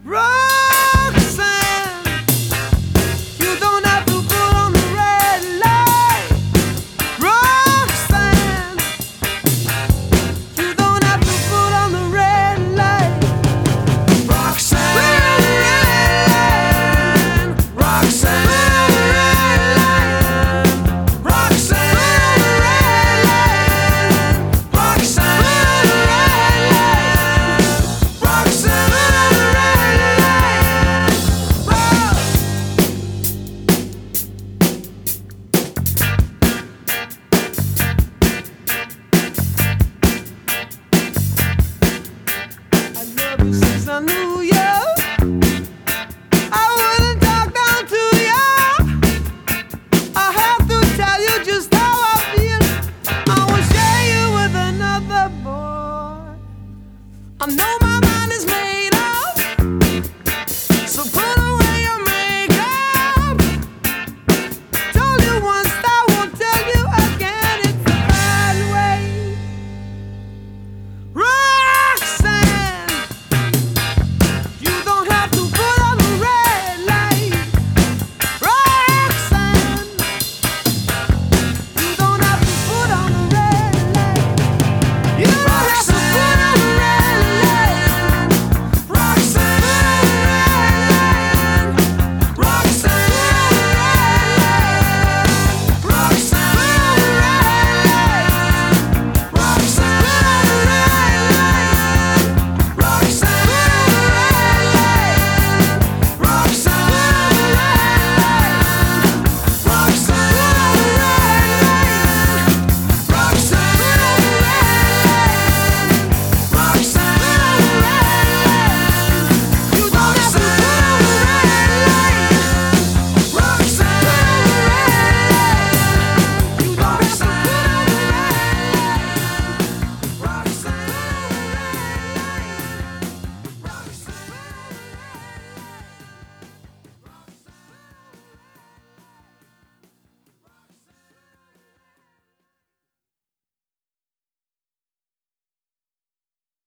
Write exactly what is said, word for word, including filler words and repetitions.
Roxanne, you don't have to put on the red light. Roxanne, you don't have to put on the red light. Roxanne, Roxanne, since I knew you, I wouldn't talk down to you. I have to tell you just how I feel. I won't share you with another boy. I know my